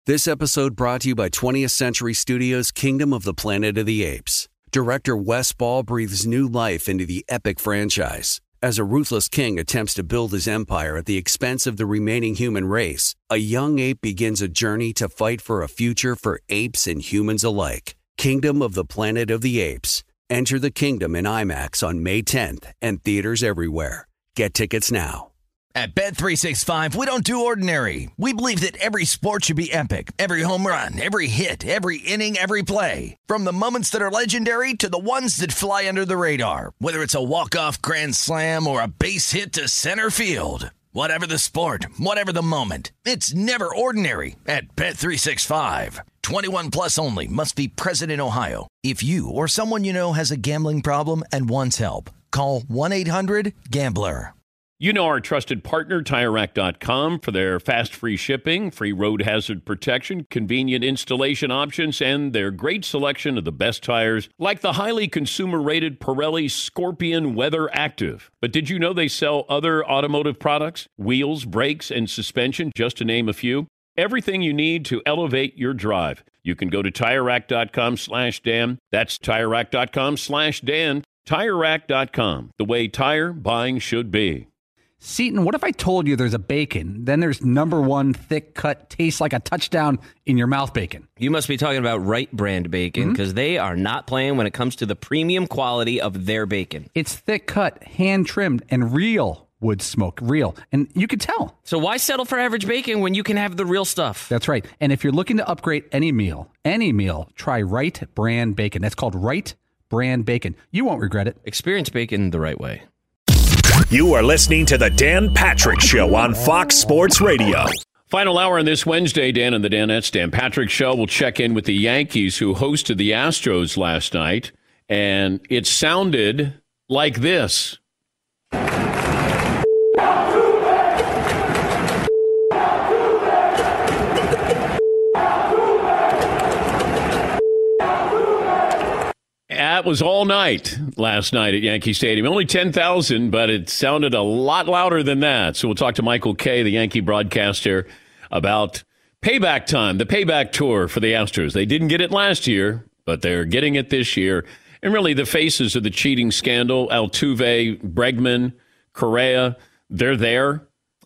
This episode brought to you by 20th Century Studios' Kingdom of the Planet of the Apes. Director Wes Ball breathes new life into the epic franchise. As a ruthless king attempts to build his empire at the expense of the remaining human race, a young ape begins a journey to fight for a future for apes and humans alike. Kingdom of the Planet of the Apes. Enter the kingdom in IMAX on May 10th and theaters everywhere. Get tickets now. At Bet365, we don't do ordinary. We believe that every sport should be epic. Every home run, every hit, every inning, every play. From the moments that are legendary to the ones that fly under the radar. Whether it's a walk-off grand slam or a base hit to center field. Whatever the sport, whatever the moment. It's never ordinary at Bet365. 21 plus only. Must be present in Ohio. If you or someone you know has a gambling problem and wants help, call 1-800-GAMBLER. You know our trusted partner, TireRack.com, for their fast, free shipping, free road hazard protection, convenient installation options, and their great selection of the best tires, like the highly consumer-rated Pirelli Scorpion Weather Active. But did you know they sell other automotive products? Wheels, brakes, and suspension, just to name a few. Everything you need to elevate your drive. You can go to TireRack.com/Dan. That's TireRack.com/Dan. TireRack.com, the way tire buying should be. Seton, what if I told you there's a bacon, then there's number one thick cut, tastes like a touchdown in your mouth bacon? You must be talking about Wright brand bacon, because they are not playing when it comes to the premium quality of their bacon. It's thick cut, hand trimmed, and real wood smoke, real. And you can tell. So why settle for average bacon when you can have the real stuff? That's right. And if you're looking to upgrade any meal, try Wright brand bacon. That's called Wright brand bacon. You won't regret it. Experience bacon the right way. You are listening to the Dan Patrick Show on Fox Sports Radio. Final hour on this Wednesday, Dan and the Danettes. Dan Patrick Show will check in with the Yankees, who hosted the Astros last night, and it sounded like this. That was all night last night at Yankee Stadium. Only 10,000, but it sounded a lot louder than that. So we'll talk to Michael Kay, the Yankee broadcaster, about payback time, the payback tour for the Astros. They didn't get it last year, but they're getting it this year. And really the faces of the cheating scandal, Altuve, Bregman, Correa, they're there.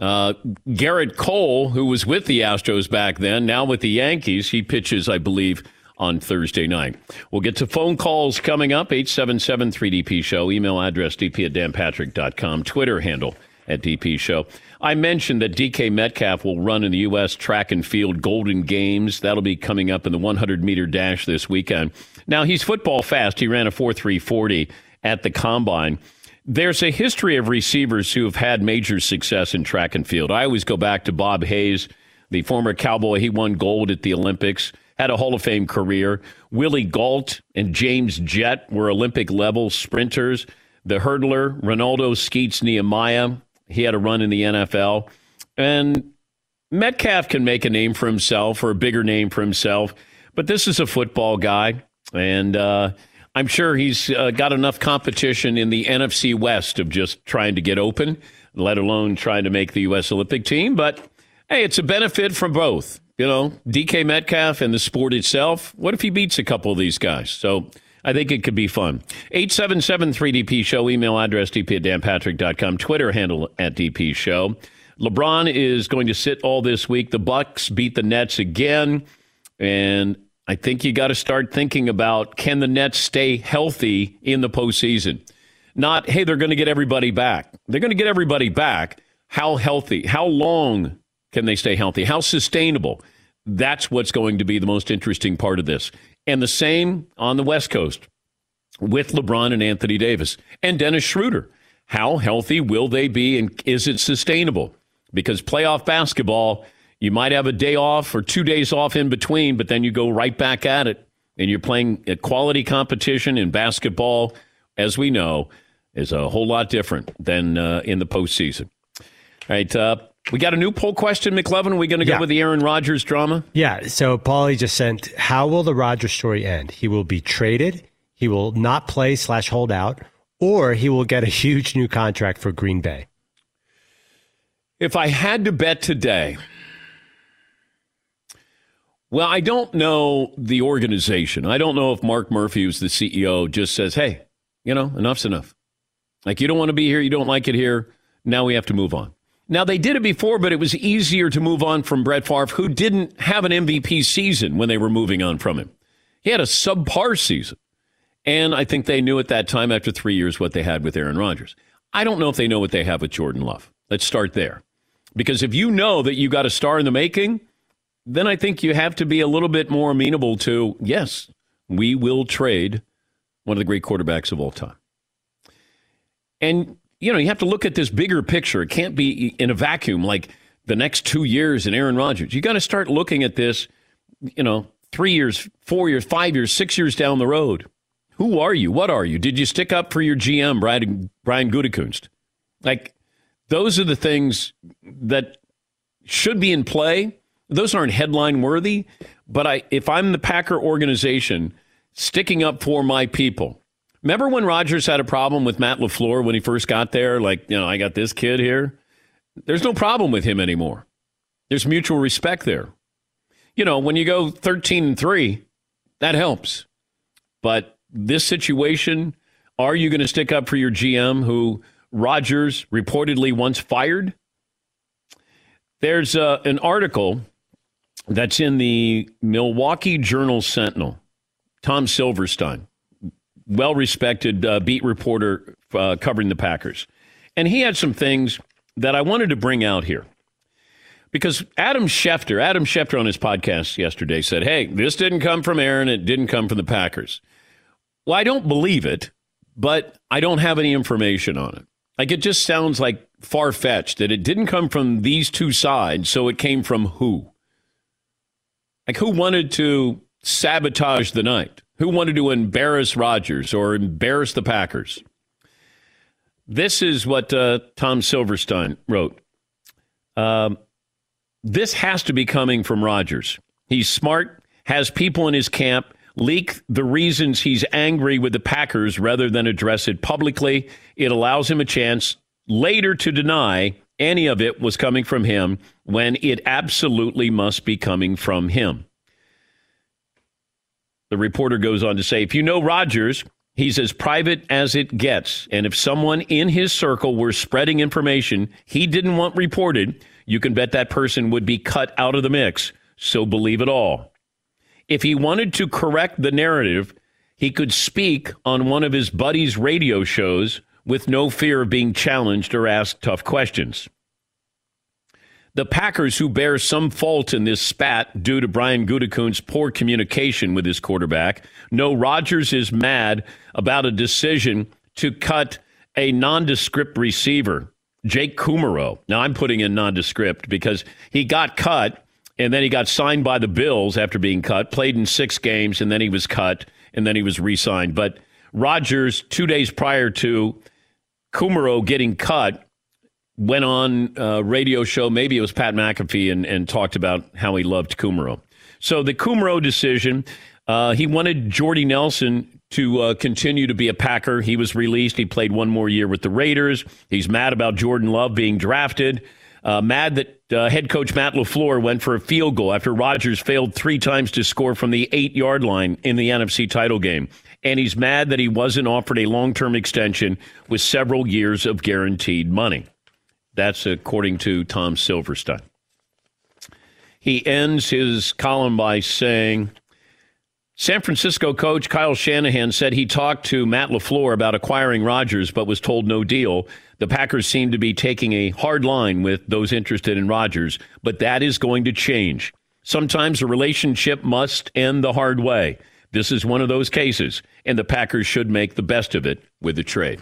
Garrett Cole, who was with the Astros back then, now with the Yankees, he pitches, I believe, on Thursday night. We'll get to phone calls coming up, 877-3DP-SHOW, email address dp@danpatrick.com, Twitter handle @DP-SHOW. I mentioned that DK Metcalf will run in the U.S. Track and Field Golden Games. That'll be coming up in the 100-meter dash this weekend. Now, he's football fast. He ran a 4.340 at the Combine. There's a history of receivers who have had major success in track and field. I always go back to Bob Hayes, the former Cowboy. He won gold at the Olympics. Had a Hall of Fame career. Willie Gault and James Jett were Olympic-level sprinters. The hurdler, Ronaldo Skeets Nehemiah, he had a run in the NFL. And Metcalf can make a name for himself, or a bigger name for himself. But this is a football guy, and I'm sure he's got enough competition in the NFC West of just trying to get open, let alone trying to make the U.S. Olympic team. But, hey, it's a benefit from both. You know, DK Metcalf and the sport itself. What if he beats a couple of these guys? So I think it could be fun. 877-3DP-SHOW, email address dp@danpatrick.com, Twitter handle @DP-SHOW. LeBron is going to sit all this week. The Bucks beat the Nets again. And I think you got to start thinking about, can the Nets stay healthy in the postseason? Not, hey, they're going to get everybody back. They're going to get everybody back. How healthy? How long can they stay healthy? How sustainable? That's what's going to be the most interesting part of this. And the same on the West Coast with LeBron and Anthony Davis and Dennis Schroeder. How healthy will they be, and is it sustainable? Because playoff basketball, you might have a day off or 2 days off in between, but then you go right back at it, and you're playing a quality competition in basketball, as we know, is a whole lot different than in the postseason. All right, we got a new poll question, McLovin. Are we going to go with the Aaron Rodgers drama? Yeah, so Paulie just sent, how will the Rodgers story end? He will be traded, he will not play / hold out, or he will get a huge new contract for Green Bay. If I had to bet today, Well, I don't know the organization. I don't know if Mark Murphy, who's the CEO, just says, hey, enough's enough. Like, you don't want to be here. You don't like it here. Now we have to move on. Now, they did it before, but it was easier to move on from Brett Favre, who didn't have an MVP season when they were moving on from him. He had a subpar season. And I think they knew at that time, after 3 years, what they had with Aaron Rodgers. I don't know if they know what they have with Jordan Love. Let's start there. Because if you know that you got a star in the making, then I think you have to be a little bit more amenable to, yes, we will trade one of the great quarterbacks of all time. And, you have to look at this bigger picture. It can't be in a vacuum like the next 2 years in Aaron Rodgers. You got to start looking at this, 3 years, 4 years, 5 years, 6 years down the road. Who are you? What are you? Did you stick up for your GM, Brian Gutekunst? Like, those are the things that should be in play. Those aren't headline worthy. But if I'm the Packer organization, sticking up for my people. Remember when Rodgers had a problem with Matt LaFleur when he first got there? Like, I got this kid here. There's no problem with him anymore. There's mutual respect there. When you go 13-3, that helps. But this situation, are you going to stick up for your GM who Rodgers reportedly once fired? There's an article that's in the Milwaukee Journal-Sentinel. Tom Silverstein, well-respected beat reporter covering the Packers. And he had some things that I wanted to bring out here. Because Adam Schefter on his podcast yesterday said, hey, this didn't come from Aaron. It didn't come from the Packers. Well, I don't believe it, but I don't have any information on it. Like, it just sounds like far-fetched that it didn't come from these two sides, so it came from who? Like, who wanted to sabotage the night? Who wanted to embarrass Rodgers or embarrass the Packers? This is what Tom Silverstein wrote. This has to be coming from Rodgers. He's smart, has people in his camp, leak the reasons he's angry with the Packers rather than address it publicly. It allows him a chance later to deny any of it was coming from him when it absolutely must be coming from him. The reporter goes on to say, if you know Rodgers, he's as private as it gets. And if someone in his circle were spreading information he didn't want reported, you can bet that person would be cut out of the mix. So believe it all. If he wanted to correct the narrative, he could speak on one of his buddies' radio shows with no fear of being challenged or asked tough questions. The Packers, who bear some fault in this spat due to Brian Gutekunst's poor communication with his quarterback, know Rodgers is mad about a decision to cut a nondescript receiver, Jake Kumerow. Now, I'm putting in nondescript because he got cut, and then he got signed by the Bills after being cut, played in 6 games, and then he was cut, and then he was re-signed. But Rodgers, 2 days prior to Kumerow getting cut, went on a radio show, maybe it was Pat McAfee, and talked about how he loved Kumerow. So the Kumerow decision, he wanted Jordy Nelson to continue to be a Packer. He was released. He played 1 more year with the Raiders. He's mad about Jordan Love being drafted. Mad that head coach Matt LaFleur went for a field goal after Rodgers failed 3 times to score from the 8-yard line in the NFC title game. And he's mad that he wasn't offered a long-term extension with several years of guaranteed money. That's according to Tom Silverstein. He ends his column by saying, San Francisco coach Kyle Shanahan said he talked to Matt LaFleur about acquiring Rodgers but was told no deal. The Packers seem to be taking a hard line with those interested in Rodgers, but that is going to change. Sometimes a relationship must end the hard way. This is one of those cases, and the Packers should make the best of it with the trade.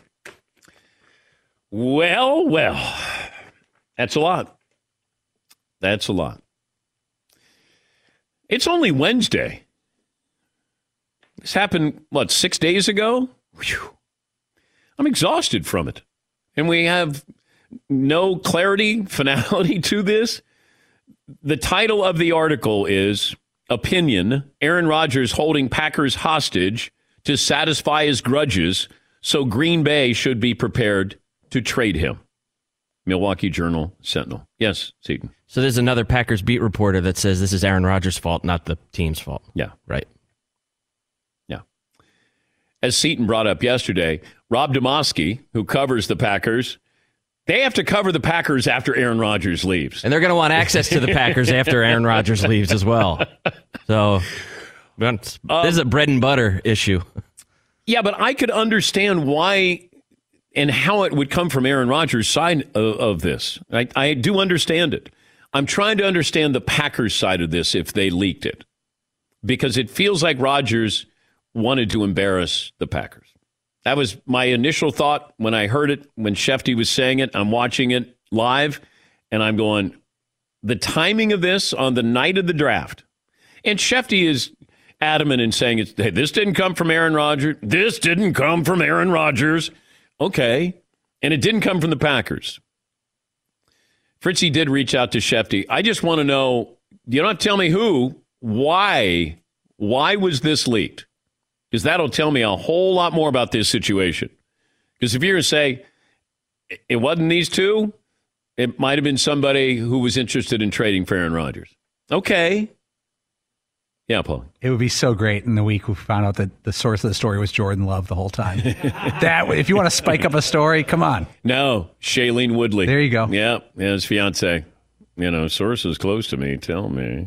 Well, that's a lot. That's a lot. It's only Wednesday. This happened, 6 days ago? Whew. I'm exhausted from it. And we have no clarity, finality to this. The title of the article is Opinion, Aaron Rodgers holding Packers hostage to satisfy his grudges, so Green Bay should be prepared to trade him. Milwaukee Journal-Sentinel. Yes, Seton. So there's another Packers beat reporter that says this is Aaron Rodgers' fault, not the team's fault. Yeah. Right. Yeah. As Seton brought up yesterday, Rob Demoski, who covers the Packers, they have to cover the Packers after Aaron Rodgers leaves. And they're going to want access to the Packers after Aaron Rodgers leaves as well. So this is a bread and butter issue. Yeah, but I could understand why and how it would come from Aaron Rodgers' side of this. I do understand it. I'm trying to understand the Packers' side of this if they leaked it. Because it feels like Rodgers wanted to embarrass the Packers. That was my initial thought when I heard it, when Shefty was saying it. I'm watching it live, and I'm going, the timing of this on the night of the draft. And Shefty is adamant in saying, hey, this didn't come from Aaron Rodgers. This didn't come from Aaron Rodgers. Okay. And it didn't come from the Packers. Fritzy did reach out to Shefty. I just want to know, you don't have to tell me who, why was this leaked? Because that'll tell me a whole lot more about this situation. Because if you're going to say it wasn't these two, it might have been somebody who was interested in trading for Aaron Rodgers. Okay. Yeah, Paul. It would be so great in the week we found out that the source of the story was Jordan Love the whole time. That if you want to spike up a story, come on. No, Shailene Woodley. There you go. Yeah, his fiance. Sources close to me tell me.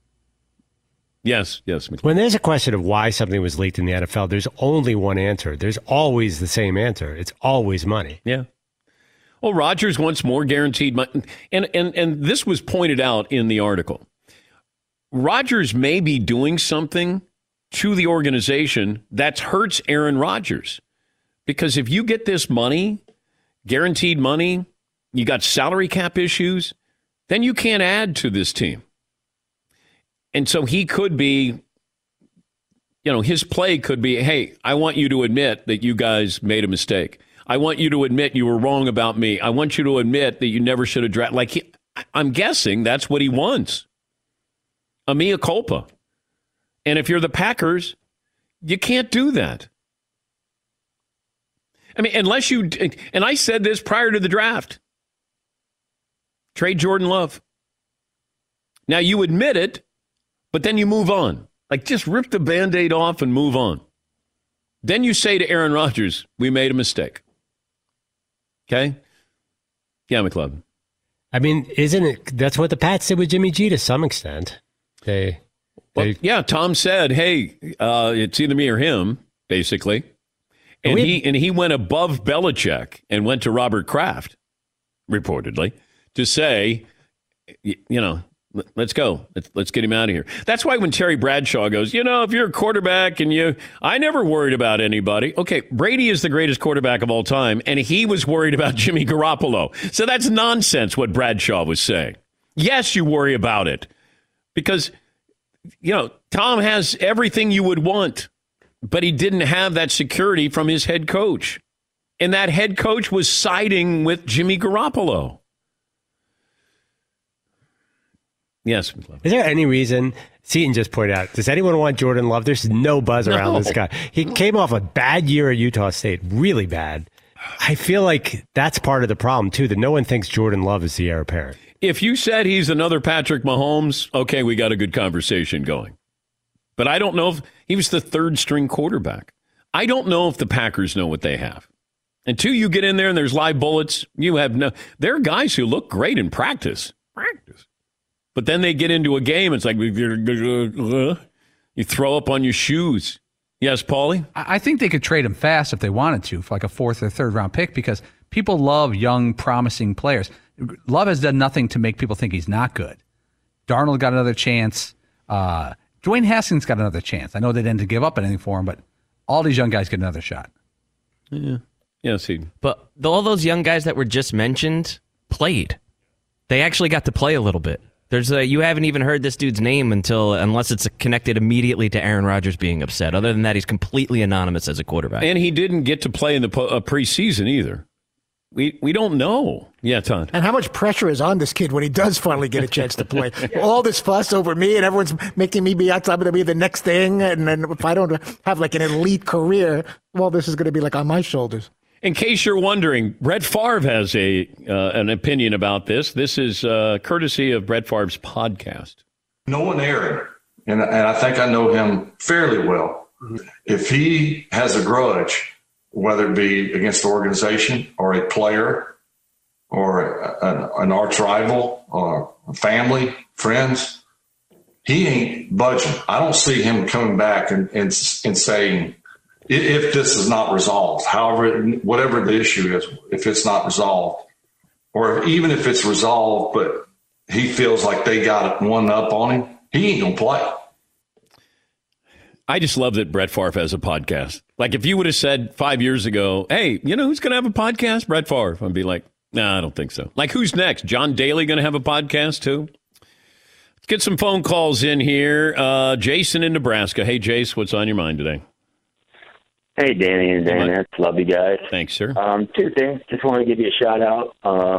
Yes. When there's a question of why something was leaked in the NFL, there's only one answer. There's always the same answer. It's always money. Yeah. Well, Rodgers wants more guaranteed money. And this was pointed out in the article. Rodgers may be doing something to the organization that hurts Aaron Rodgers. Because if you get this money, guaranteed money, you got salary cap issues, then you can't add to this team. And so he could be, his play could be, hey, I want you to admit that you guys made a mistake. I want you to admit you were wrong about me. I want you to admit that you never should have drafted. I'm guessing that's what he wants. A mea culpa. And if you're the Packers, you can't do that. I mean, unless you, and I said this prior to the draft, trade Jordan Love. Now you admit it, but then you move on. Like, just rip the Band-Aid off and move on. Then you say to Aaron Rodgers, we made a mistake. Okay? Yeah, McLeod. I mean, isn't it? That's what the Pats did with Jimmy G to some extent. Yeah, Tom said, hey, it's either me or him, basically. And he went above Belichick and went to Robert Kraft, reportedly, to say, let's go. Let's get him out of here. That's why when Terry Bradshaw goes, if you're a quarterback and I never worried about anybody. Okay, Brady is the greatest quarterback of all time, and he was worried about Jimmy Garoppolo. So that's nonsense what Bradshaw was saying. Yes, you worry about it because, Tom has everything you would want, but he didn't have that security from his head coach. And that head coach was siding with Jimmy Garoppolo. Yes. Is there any reason, Seton just pointed out, does anyone want Jordan Love? There's no buzz around this guy. He came off a bad year at Utah State, really bad. I feel like that's part of the problem, too, that no one thinks Jordan Love is the heir apparent. If you said he's another Patrick Mahomes, okay, we got a good conversation going. But I don't know if he was the third string quarterback. I don't know if the Packers know what they have. Until you get in there and there's live bullets, there are guys who look great in practice. But then they get into a game, it's like you throw up on your shoes. Yes, Paulie? I think they could trade him fast if they wanted to for like a fourth or third round pick because people love young, promising players. Love has done nothing to make people think he's not good. Darnold got another chance. Dwayne Haskins got another chance. I know they didn't give up anything for him, but all these young guys get another shot. Yeah. But all those young guys that were just mentioned played. They actually got to play a little bit. You haven't even heard this dude's name unless it's connected immediately to Aaron Rodgers being upset. Other than that, he's completely anonymous as a quarterback. And he didn't get to play in the preseason either. We don't know. Yeah, Todd. And how much pressure is on this kid when he does finally get a chance to play? All this fuss over me and everyone's making me be outside to be the next thing. And then if I don't have like an elite career, well, this is going to be like on my shoulders. In case you're wondering, Brett Favre has an opinion about this. This is courtesy of Brett Favre's podcast. Knowing Aaron, and I think I know him fairly well, if he has a grudge, whether it be against the organization or a player or an arch rival or family, friends, he ain't budging. I don't see him coming back and saying, if this is not resolved, however, whatever the issue is, if it's not resolved, or even if it's resolved, but he feels like they got one up on him, he ain't going to play. I just love that Brett Favre has a podcast. Like if you would have said 5 years ago, hey, you know who's going to have a podcast? Brett Favre. I'd be like, no, I don't think so. Like who's next? John Daly going to have a podcast too? Let's get some phone calls in here. Jason in Nebraska. Hey, Jace, what's on your mind today? Hey, Danny and Dan. Love you guys. Thanks, sir. Two things. Just want to give you a shout out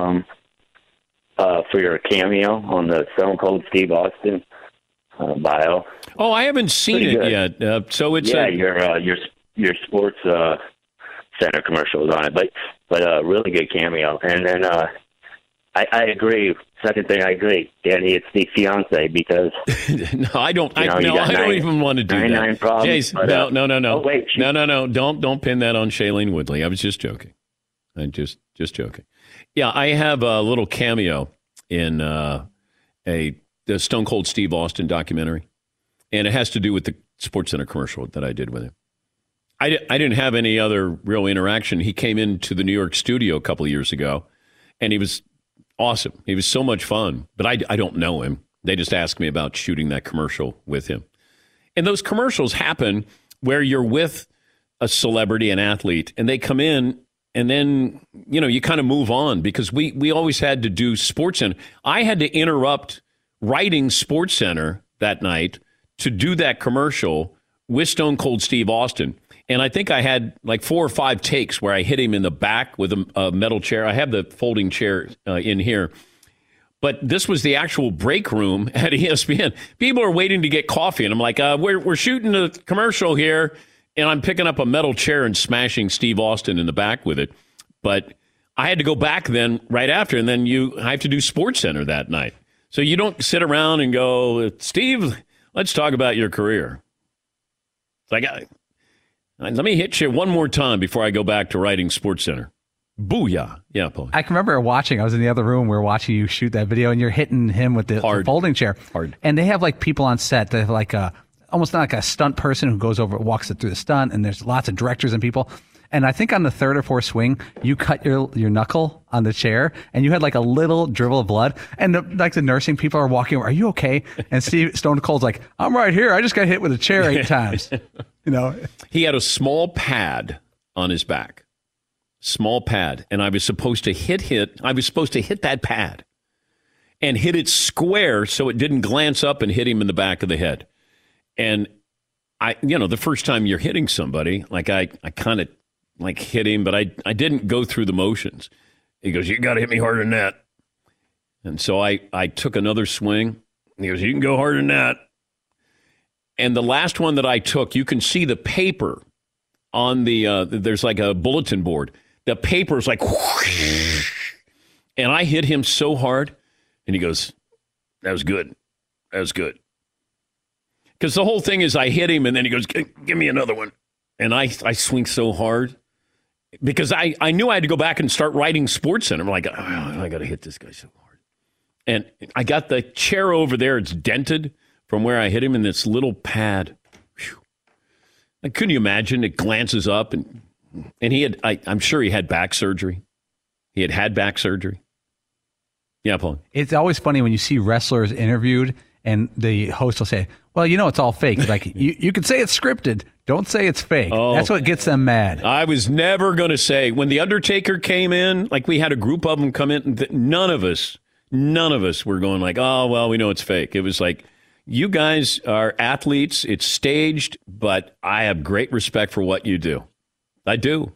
for your cameo on the Stone Cold Steve Austin bio. Oh, I haven't seen it yet. So it's your sports center commercial was on it, but a really good cameo. And then I agree. Second thing, I agree, Danny. It's the fiance because no, I don't. I don't even want to do that. Problems, Jace, no. Oh, wait, no. Don't pin that on Shailene Woodley. I was just joking. I'm just joking. Yeah, I have a little cameo in the Stone Cold Steve Austin documentary, and it has to do with the SportsCenter commercial that I did with him. I didn't have any other real interaction. He came into the New York studio a couple of years ago, and he was awesome. He was so much fun, but I don't know him. They just asked me about shooting that commercial with him. And those commercials happen where you're with a celebrity, an athlete, and they come in, and then, you kind of move on because we always had to do SportsCenter. I had to interrupt writing SportsCenter that night to do that commercial with Stone Cold Steve Austin. And I think I had like 4 or 5 takes where I hit him in the back with a metal chair. I have the folding chair in here. But this was the actual break room at ESPN. People are waiting to get coffee. And I'm like, we're shooting a commercial here. And I'm picking up a metal chair and smashing Steve Austin in the back with it. But I had to go back then right after. And then I have to do SportsCenter that night. So you don't sit around and go, Steve, let's talk about your career. It's like, let me hit you one more time before I go back to writing SportsCenter. Booyah. Yeah, Paul. I can remember watching. I was in the other room. We were watching you shoot that video, and you're hitting him with the folding chair. Hard. And they have like people on set that have like almost not like a stunt person who goes over, walks it through the stunt, and there's lots of directors and people. And I think on the third or fourth swing, you cut your knuckle on the chair, and you had like a little dribble of blood. And the nursing people are walking over. Are you okay? And Stone Cold's like, I'm right here. I just got hit with a chair 8 times. He had a small pad on his back, small pad, and I was supposed to hit that pad and hit it square so it didn't glance up and hit him in the back of the head. And the first time you're hitting somebody, like I kind of like hit him, but I didn't go through the motions. He goes, you got to hit me harder than that. And so I took another swing. He goes, you can go harder than that. And the last one that I took, you can see the paper on there's like a bulletin board. The paper's like, whoosh, and I hit him so hard. And he goes, that was good. That was good. Because the whole thing is I hit him, and then he goes, give me another one. And I swing so hard because I knew I had to go back and start writing SportsCenter. I'm like, I got to hit this guy so hard. And I got the chair over there. It's dented from where I hit him in this little pad. Whew. Like, couldn't you imagine? It glances up, and he had, I'm sure he had back surgery. He had back surgery. Yeah, Paul. It's always funny when you see wrestlers interviewed and the host will say, well, it's all fake. Like, you can say it's scripted. Don't say it's fake. Oh, that's what gets them mad. I was never going to say. When The Undertaker came in, like we had a group of them come in, none of us were going like, oh, well, we know it's fake. It was like, you guys are athletes. It's staged, but I have great respect for what you do. I do.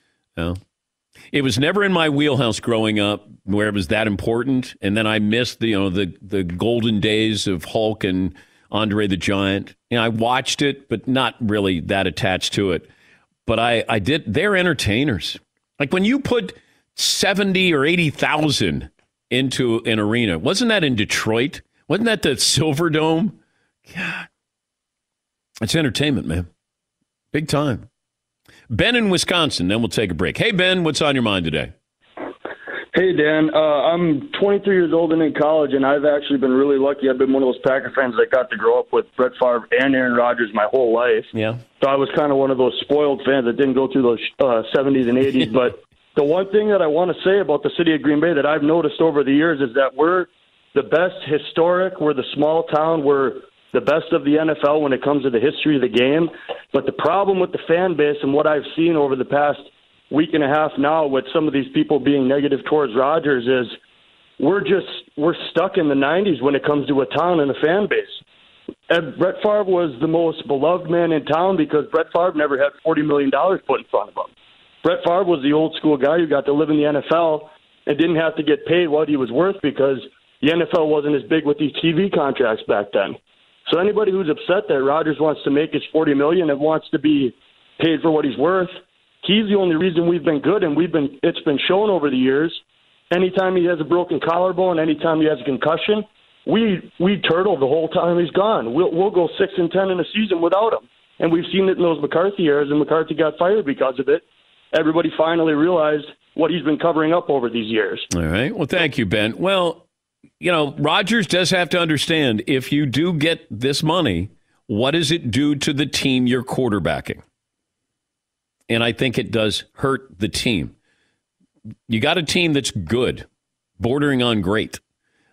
It was never in my wheelhouse growing up where it was that important. And then I missed the golden days of Hulk and Andre the Giant. I watched it, but not really that attached to it. But I did. They're entertainers. Like when you put 70 or 80,000 into an arena, wasn't that in Detroit? Wasn't that the Silver Dome? God. It's entertainment, man. Big time. Ben in Wisconsin, then we'll take a break. Hey, Ben, what's on your mind today? Hey, Dan. I'm 23 years old and in college, and I've actually been really lucky. I've been one of those Packer fans that got to grow up with Brett Favre and Aaron Rodgers my whole life. Yeah. So I was kind of one of those spoiled fans that didn't go through those 70s and 80s. But the one thing that I want to say about the city of Green Bay that I've noticed over the years is that we're the best historic. We're the small town. We're the best of the NFL when it comes to the history of the game. But the problem with the fan base and what I've seen over the past week and a half now with some of these people being negative towards Rodgers is we're stuck in the 90s when it comes to a town and a fan base. And Brett Favre was the most beloved man in town because Brett Favre never had $40 million put in front of him. Brett Favre was the old school guy who got to live in the NFL and didn't have to get paid what he was worth because the NFL wasn't as big with these TV contracts back then. So anybody who's upset that Rodgers wants to make his $40 million and wants to be paid for what he's worth, he's the only reason we've been good, and it's been shown over the years. Anytime he has a broken collarbone, anytime he has a concussion, we turtle the whole time he's gone. We'll go 6-10 in a season without him, and we've seen it in those McCarthy eras, and McCarthy got fired because of it. Everybody finally realized what he's been covering up over these years. All right. Well, thank you, Ben. Well, you know, Rodgers does have to understand if you do get this money, what does it do to the team you're quarterbacking? And I think it does hurt the team. You got a team that's good, bordering on great.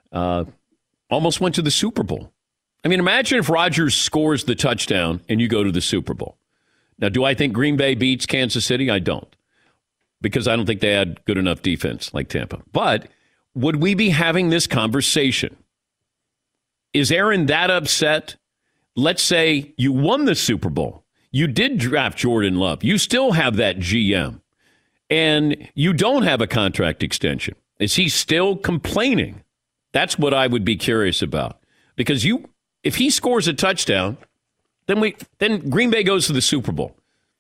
Almost went to the Super Bowl. I mean, imagine if Rodgers scores the touchdown and you go to the Super Bowl. Now, do I think Green Bay beats Kansas City? I don't. Because I don't think they had good enough defense like Tampa. But would we be having this conversation? Is Aaron that upset? Let's say you won the Super Bowl. You did draft Jordan Love. You still have that GM. And you don't have a contract extension. Is he still complaining? That's what I would be curious about. Because if he scores a touchdown, then Green Bay goes to the Super Bowl.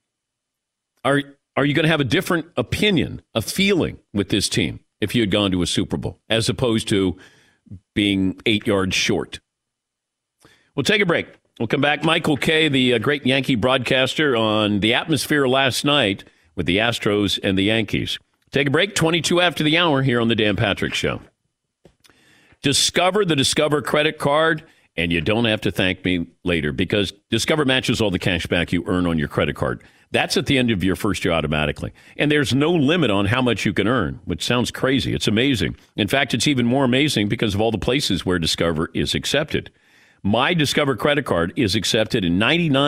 Are you going to have a different opinion, a feeling with this team if you had gone to a Super Bowl, as opposed to being 8 yards short? We'll take a break. We'll come back. Michael Kay, the great Yankee broadcaster, on the atmosphere last night with the Astros and the Yankees. Take a break, 22 after the hour here on the Dan Patrick Show. Discover the Discover credit card, and you don't have to thank me later because Discover matches all the cash back you earn on your credit card. That's at the end of your first year automatically. And there's no limit on how much you can earn, which sounds crazy. It's amazing. In fact, it's even more amazing because of all the places where Discover is accepted. My Discover credit card is accepted in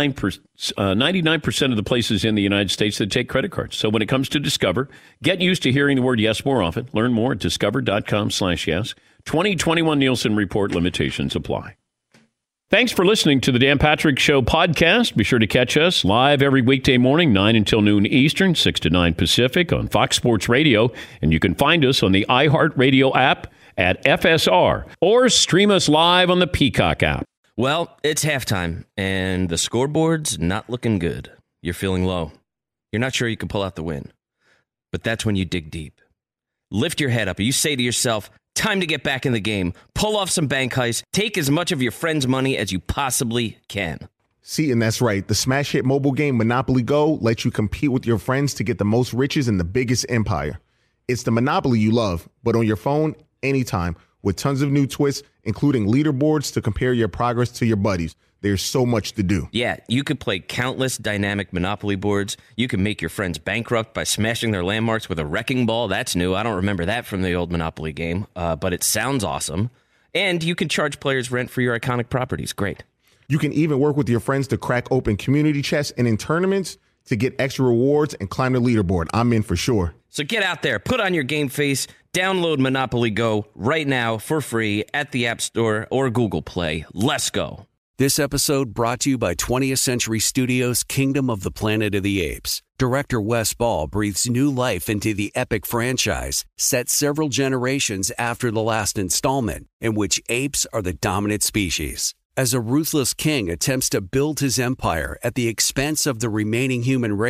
99% of the places in the United States that take credit cards. So when it comes to Discover, get used to hearing the word yes more often. Learn more at discover.com/yes. 2021 Nielsen Report limitations apply. Thanks for listening to the Dan Patrick Show podcast. Be sure to catch us live every weekday morning, 9 until noon Eastern, 6 to 9 Pacific on Fox Sports Radio. And you can find us on the iHeartRadio app at FSR or stream us live on the Peacock app. Well, it's halftime, and the scoreboard's not looking good. You're feeling low. You're not sure you can pull out the win. But that's when you dig deep. Lift your head up. You say to yourself, time to get back in the game. Pull off some bank heists. Take as much of your friend's money as you possibly can. See, and that's right. The smash hit mobile game Monopoly Go lets you compete with your friends to get the most riches in the biggest empire. It's the Monopoly you love, but on your phone, anytime, with tons of new twists, including leaderboards to compare your progress to your buddies. There's so much to do. Yeah, you could play countless dynamic Monopoly boards. You can make your friends bankrupt by smashing their landmarks with a wrecking ball. That's new. I don't remember that from the old Monopoly game, but it sounds awesome. And you can charge players rent for your iconic properties. Great. You can even work with your friends to crack open community chests and in tournaments to get extra rewards and climb the leaderboard. I'm in for sure. So get out there, put on your game face, download Monopoly Go right now for free at the App Store or Google Play. Let's go. This episode brought to you by 20th Century Studios' Kingdom of the Planet of the Apes. Director Wes Ball breathes new life into the epic franchise, set several generations after the last installment, in which apes are the dominant species. As a ruthless king attempts to build his empire at the expense of the remaining human race,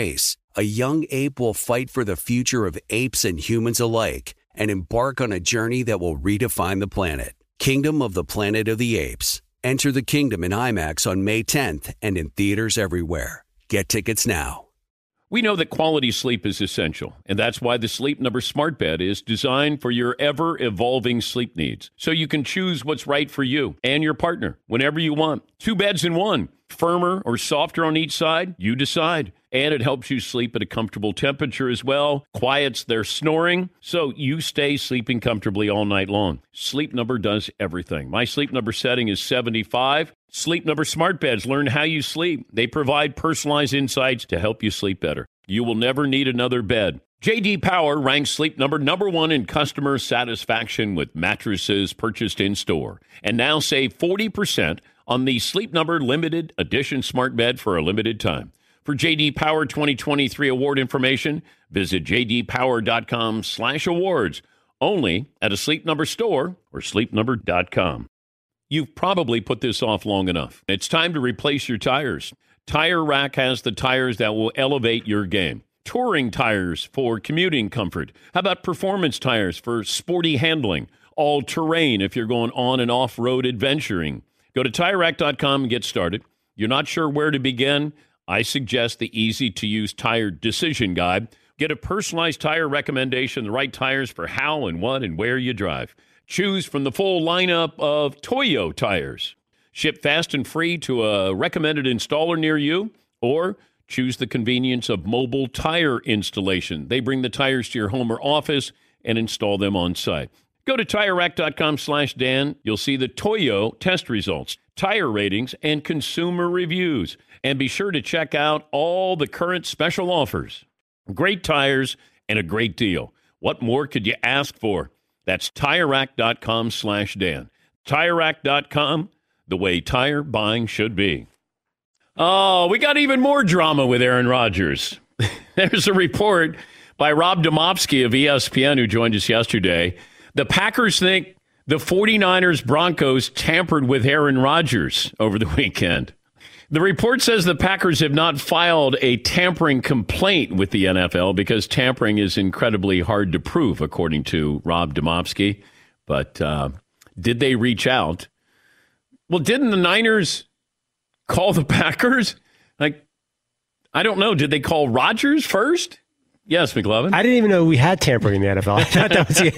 a young ape will fight for the future of apes and humans alike and embark on a journey that will redefine the planet. Kingdom of the Planet of the Apes. Enter the kingdom in IMAX on May 10th and in theaters everywhere. Get tickets now. We know that quality sleep is essential, and that's why the Sleep Number Smart Bed is designed for your ever-evolving sleep needs, so you can choose what's right for you and your partner whenever you want. 2 beds in one, firmer or softer on each side, you decide. And it helps you sleep at a comfortable temperature as well, quiets their snoring, so you stay sleeping comfortably all night long. Sleep Number does everything. My Sleep Number setting is 75. Sleep Number Smart Beds learn how you sleep. They provide personalized insights to help you sleep better. You will never need another bed. J.D. Power ranks Sleep Number #1 in customer satisfaction with mattresses purchased in-store. And now save 40% on the Sleep Number Limited Edition Smart Bed for a limited time. For J.D. Power 2023 award information, visit jdpower.com/awards. Only at a Sleep Number store or sleepnumber.com. You've probably put this off long enough. It's time to replace your tires. Tire Rack has the tires that will elevate your game. Touring tires for commuting comfort. How about performance tires for sporty handling? All-terrain if you're going on and off-road adventuring. Go to TireRack.com and get started. You're not sure where to begin? I suggest the easy-to-use tire decision guide. Get a personalized tire recommendation, the right tires for how and what and where you drive. Choose from the full lineup of Toyo tires. Ship fast and free to a recommended installer near you, or choose the convenience of mobile tire installation. They bring the tires to your home or office and install them on site. Go to TireRack.com/Dan. You'll see the Toyo test results, tire ratings, and consumer reviews. And be sure to check out all the current special offers. Great tires and a great deal. What more could you ask for? That's TireRack.com/Dan. TireRack.com, the way tire buying should be. Oh, we got even more drama with Aaron Rodgers. There's a report by Rob Demovsky of ESPN who joined us yesterday. The Packers think the 49ers Broncos tampered with Aaron Rodgers over the weekend. The report says the Packers have not filed a tampering complaint with the NFL because tampering is incredibly hard to prove, according to Rob Demovsky. But did they reach out? Well, didn't the Niners call the Packers? Like, I don't know. Did they call Rodgers first? Yes, McLovin. I didn't even know we had tampering in the NFL. I thought that was the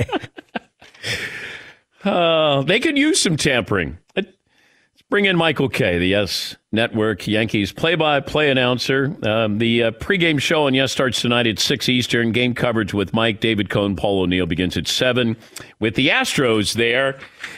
NBA. They could use some tampering. Let's bring in Michael Kay, the Yes Network Yankees play-by-play announcer. The pregame show on Yes starts tonight at 6 Eastern. Game coverage with Mike, David Cohn, Paul O'Neill begins at 7. With the Astros there,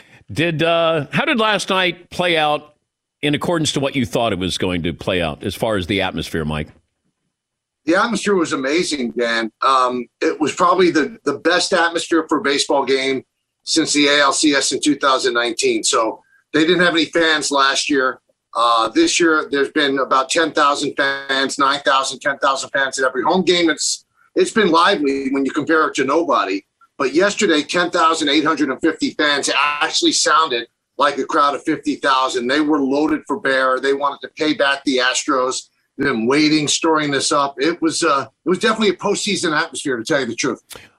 how did last night play out in accordance to what you thought it was going to play out as far as the atmosphere, Mike? The atmosphere was amazing, Dan. It was probably the best atmosphere for a baseball game since the ALCS in 2019. So they didn't have any fans last year. This year, there's been about 10,000 fans, 9,000, 10,000 fans at every home game. It's been lively when you compare it to nobody. But yesterday, 10,850 fans actually sounded like a crowd of 50,000. They were loaded for bear. They wanted to pay back the Astros. Them waiting, storing this up. It was definitely a postseason atmosphere, to tell you the truth.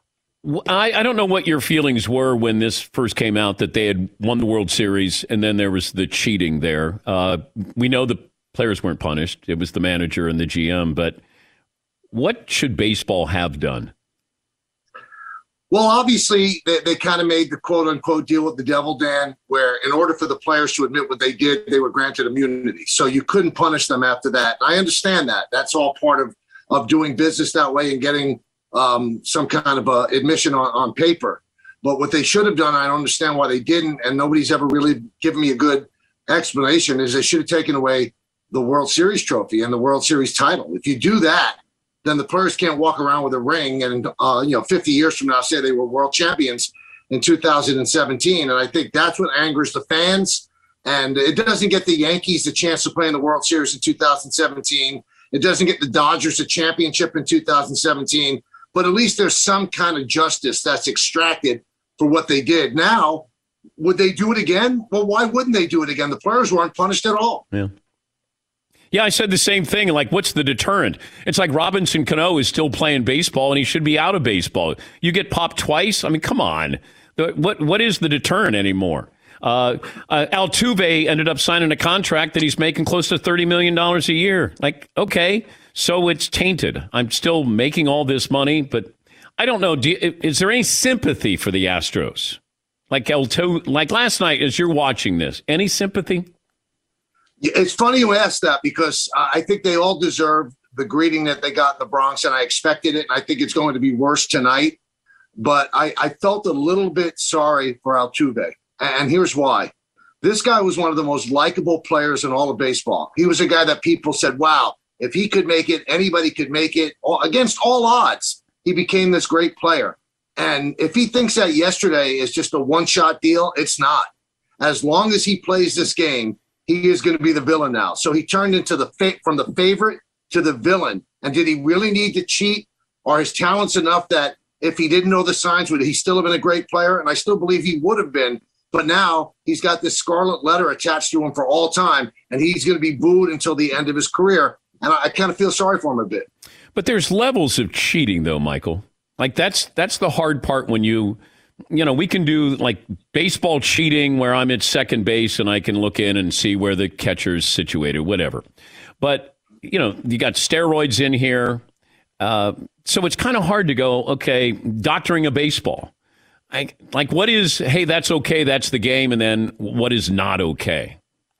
I don't know what your feelings were when this first came out that they had won the World Series and then there was the cheating there. We know the players weren't punished. It was the manager and the GM. But what should baseball have done? Well, obviously, they kind of made the quote-unquote deal with the devil, Dan, where in order for the players to admit what they did, they were granted immunity. So you couldn't punish them after that. And I understand that. That's all part of doing business that way and getting some kind of admission on paper. But what they should have done, I don't understand why they didn't, and nobody's ever really given me a good explanation, is they should have taken away the World Series trophy and the World Series title. If you do that, then the players can't walk around with a ring and, 50 years from now say they were world champions in 2017. And I think that's what angers the fans. And it doesn't get the Yankees a chance to play in the World Series in 2017. It doesn't get the Dodgers a championship in 2017. But at least there's some kind of justice that's extracted for what they did. Now, would they do it again? Well, why wouldn't they do it again? The players weren't punished at all. Yeah. Yeah, I said the same thing. Like, what's the deterrent? It's like Robinson Cano is still playing baseball, and he should be out of baseball. You get popped twice? I mean, come on. What is the deterrent anymore? Altuve ended up signing a contract that he's making close to $30 million a year. Like, okay, so it's tainted. I'm still making all this money, but I don't know. Is there any sympathy for the Astros? Like last night, as you're watching this, any sympathy? It's funny you ask that because I think they all deserve the greeting that they got in the Bronx, and I expected it, and I think it's going to be worse tonight. But I felt a little bit sorry for Altuve, and here's why. This guy was one of the most likable players in all of baseball. He was a guy that people said, wow, if he could make it, anybody could make it. Against all odds, he became this great player. And if he thinks that yesterday is just a one-shot deal, it's not. As long as he plays this game, he is going to be the villain now. So he turned into from the favorite to the villain. And did he really need to cheat? Are his talents enough that if he didn't know the signs, would he still have been a great player? And I still believe he would have been. But now he's got this scarlet letter attached to him for all time, and he's going to be booed until the end of his career. And I kind of feel sorry for him a bit. But there's levels of cheating, though, Michael. Like that's the hard part when we can do like baseball cheating where I'm at second base and I can look in and see where the catcher's situated, whatever. But, you got steroids in here. So it's kind of hard to go, okay, doctoring a baseball. Like what is, hey, that's okay, that's the game, and then what is not okay?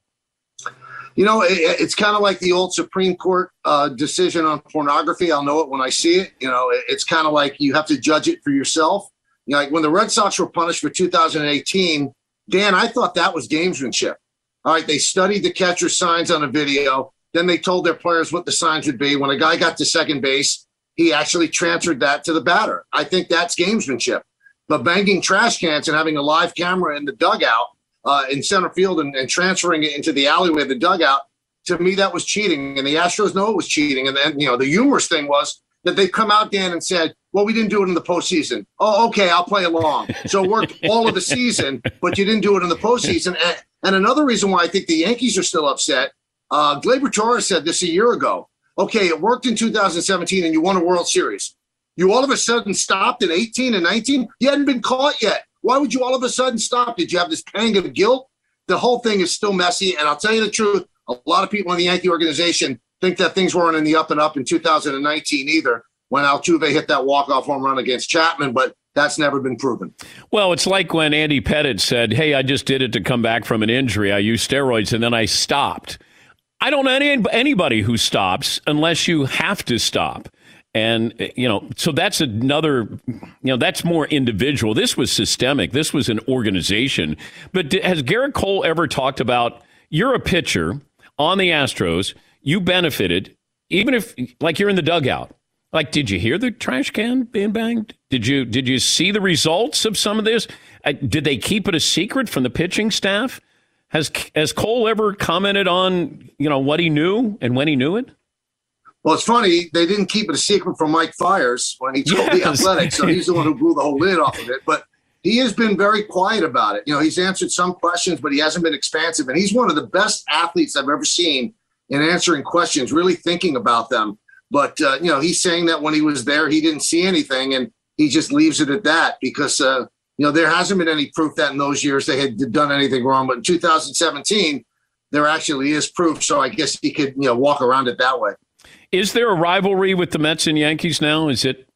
It's kind of like the old Supreme Court decision on pornography. I'll know it when I see it. It's kind of like you have to judge it for yourself. Like when the Red Sox were punished for 2018, Dan, I thought that was gamesmanship. All right, they studied the catcher's signs on a video. Then they told their players what the signs would be. When a guy got to second base, he actually transferred that to the batter. I think that's gamesmanship. But banging trash cans and having a live camera in the dugout in center field and transferring it into the alleyway of the dugout, to me, that was cheating. And the Astros know it was cheating. And then, the humorous thing was that they come out, Dan, and said, well, we didn't do it in the postseason. Oh, okay, I'll play along. So it worked all of the season, but you didn't do it in the postseason. And another reason why I think the Yankees are still upset, Gleyber Torres said this a year ago. Okay, it worked in 2017 and you won a World Series. You all of a sudden stopped in 18 and 19? You hadn't been caught yet. Why would you all of a sudden stop? Did you have this pang of guilt? The whole thing is still messy. And I'll tell you the truth, a lot of people in the Yankee organization think that things weren't in the up and up in 2019 either when Altuve hit that walk-off home run against Chapman, but that's never been proven. Well, it's like when Andy Pettitte said, hey, I just did it to come back from an injury. I used steroids and then I stopped. I don't know anybody who stops unless you have to stop. And, so that's another, that's more individual. This was systemic. This was an organization. But has Garrett Cole ever talked about, you're a pitcher on the Astros, you benefited, even if, like, you're in the dugout. Like, did you hear the trash can being banged? Did you see the results of some of this? Did they keep it a secret from the pitching staff? Has Cole ever commented on, what he knew and when he knew it? Well, it's funny. They didn't keep it a secret from Mike Fiers when he told the Athletics, so he's the one who blew the whole lid off of it. But he has been very quiet about it. He's answered some questions, but he hasn't been expansive. And he's one of the best athletes I've ever seen in answering questions, really thinking about them. But, he's saying that when he was there, he didn't see anything, and he just leaves it at that because, there hasn't been any proof that in those years they had done anything wrong. But in 2017, there actually is proof. So I guess he could, walk around it that way. Is there a rivalry with the Mets and Yankees now? Is it,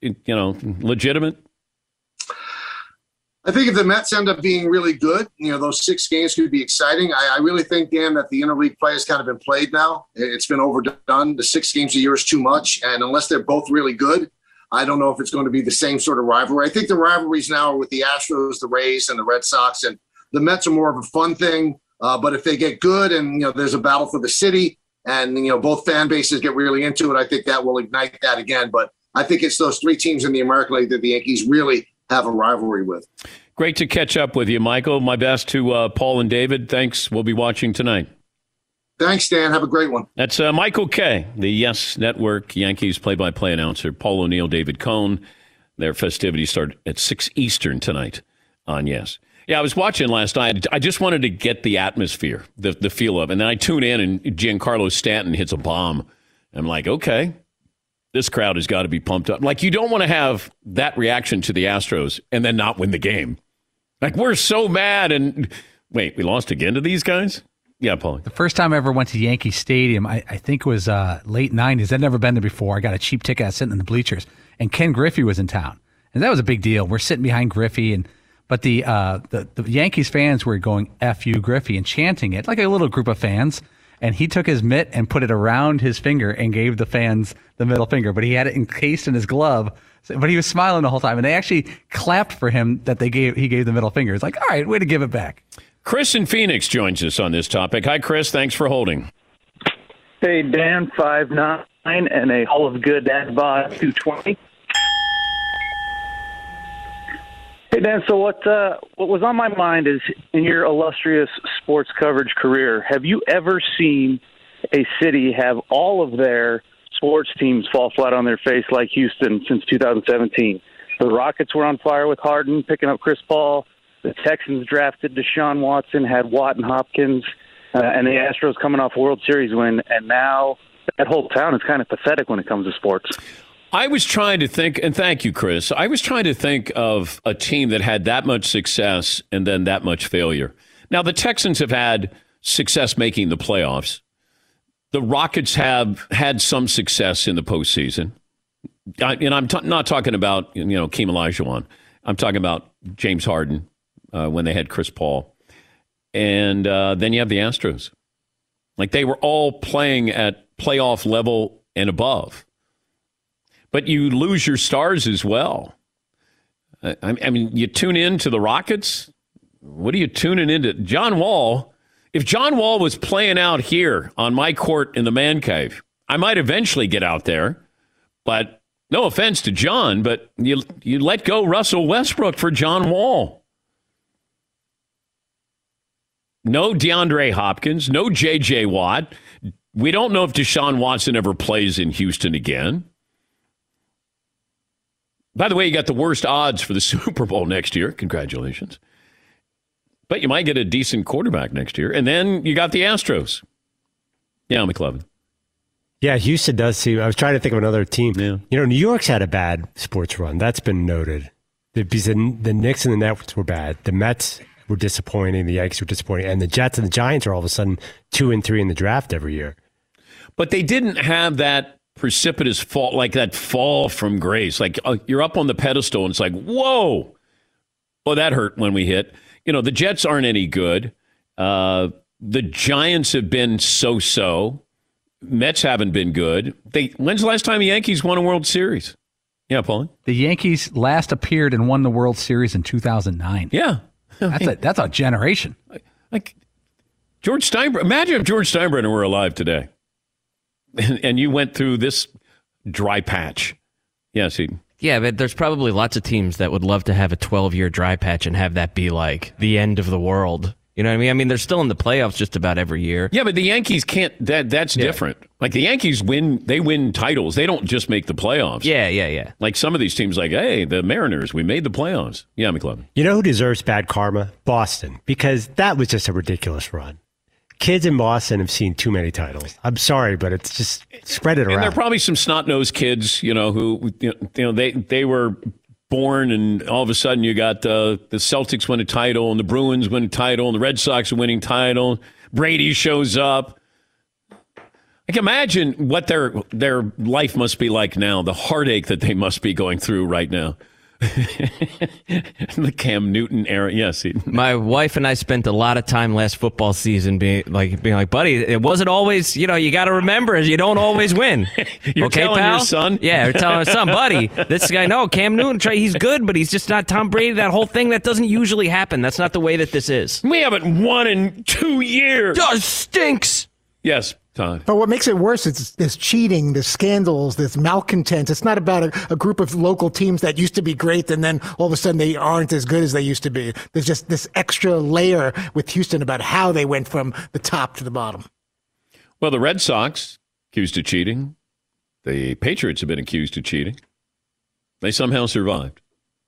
legitimate? I think if the Mets end up being really good, those 6 games could be exciting. I really think, Dan, that the interleague play has kind of been played now. It's been overdone. The 6 games a year is too much. And unless they're both really good, I don't know if it's going to be the same sort of rivalry. I think the rivalries now are with the Astros, the Rays, and the Red Sox. And the Mets are more of a fun thing. But if they get good and, there's a battle for the city and, both fan bases get really into it, I think that will ignite that again. But I think it's those 3 teams in the American League that the Yankees really have a rivalry with. Great to catch up with you, Michael. My best to Paul and David. Thanks. We'll be watching tonight. Thanks, Dan. Have a great one. That's Michael Kay, the Yes Network Yankees play-by-play announcer. Paul O'Neill, David Cohn. Their festivities start at 6 Eastern tonight on Yes. Yeah, I was watching last night. I just wanted to get the atmosphere, the feel of it. And then I tune in and Giancarlo Stanton hits a bomb. I'm like, okay, this crowd has got to be pumped up. Like, you don't want to have that reaction to the Astros and then not win the game. Like, we're so mad. And wait, we lost again to these guys? Yeah, Paulie. The first time I ever went to Yankee Stadium, I think it was late 90s. I'd never been there before. I got a cheap ticket. I was sitting in the bleachers. And Ken Griffey was in town. And that was a big deal. We're sitting behind Griffey, but the Yankees fans were going F you Griffey and chanting it like a little group of fans. And he took his mitt and put it around his finger and gave the fans the middle finger. But he had it encased in his glove. But he was smiling the whole time. And they actually clapped for him that he gave the middle finger. It's like, all right, way to give it back. Chris in Phoenix joins us on this topic. Hi, Chris. Thanks for holding. Hey, Dan, 5'9", and a Hall of Good dad bod 220. Hey, Dan, so what was on my mind is, in your illustrious sports coverage career, have you ever seen a city have all of their sports teams fall flat on their face like Houston since 2017? The Rockets were on fire with Harden picking up Chris Paul. The Texans drafted Deshaun Watson, had Watt and Hopkins, and the Astros coming off a World Series win, and now that whole town is kind of pathetic when it comes to sports. I was trying to think, and thank you, Chris. I was trying to think of a team that had that much success and then that much failure. Now, the Texans have had success making the playoffs. The Rockets have had some success in the postseason. And I'm not talking about, Keem Olajuwon. I'm talking about James Harden when they had Chris Paul. And then you have the Astros. Like, they were all playing at playoff level and above. But you lose your stars as well. I mean, you tune in to the Rockets. What are you tuning into? John Wall. If John Wall was playing out here on my court in the man cave, I might eventually get out there. But no offense to John, but you let go Russell Westbrook for John Wall. No DeAndre Hopkins, no J.J. Watt. We don't know if Deshaun Watson ever plays in Houston again. By the way, you got the worst odds for the Super Bowl next year. Congratulations. But you might get a decent quarterback next year. And then you got the Astros. Yeah, McLovin. Yeah, Houston does seem... I was trying to think of another team. Yeah. New York's had a bad sports run. That's been noted. The Knicks and the Nets were bad. The Mets were disappointing. The Yankees were disappointing. And the Jets and the Giants are all of a sudden 2 and 3 in the draft every year. But they didn't have that precipitous fall, like that fall from grace. Like, you're up on the pedestal and it's like, whoa. Oh, that hurt when we hit. The Jets aren't any good. The Giants have been so-so. Mets haven't been good. When's the last time the Yankees won a World Series? Yeah, Paulie? The Yankees last appeared and won the World Series in 2009. Yeah. That's a generation. Like George Steinbrenner. Imagine if George Steinbrenner were alive today. And you went through this dry patch. Yes, Eden. Yeah, but there's probably lots of teams that would love to have a 12-year dry patch and have that be like the end of the world. You know what I mean? I mean, they're still in the playoffs just about every year. Yeah, but the Yankees can't. That's different. Like, the Yankees they win titles. They don't just make the playoffs. Yeah. Like some of these teams, like, hey, the Mariners, we made the playoffs. Yeah, McLovin. You know who deserves bad karma? Boston, because that was just a ridiculous run. Kids in Boston have seen too many titles. I'm sorry, but it's just spread it around. And there are probably some snot-nosed kids, who they were born, and all of a sudden you got the Celtics win a title, and the Bruins win a title, and the Red Sox are winning title. Brady shows up. Like, imagine what their life must be like now, the heartache that they must be going through right now. The Cam Newton era. Yes. My wife and I spent a lot of time last football season being like, buddy, it wasn't always, you got to remember, you don't always win. You're okay, telling pal? your son? Yeah, we're telling our son, buddy, this guy, no, Cam Newton, he's good, but he's just not Tom Brady. That whole thing, that doesn't usually happen. That's not the way that this is. We haven't won in 2 years. It stinks. Yes. Time. But what makes it worse is this cheating, this scandals, this malcontent. It's not about a group of local teams that used to be great and then all of a sudden they aren't as good as they used to be. There's just this extra layer with Houston about how they went from the top to the bottom. Well, the Red Sox accused of cheating. The Patriots have been accused of cheating. They somehow survived.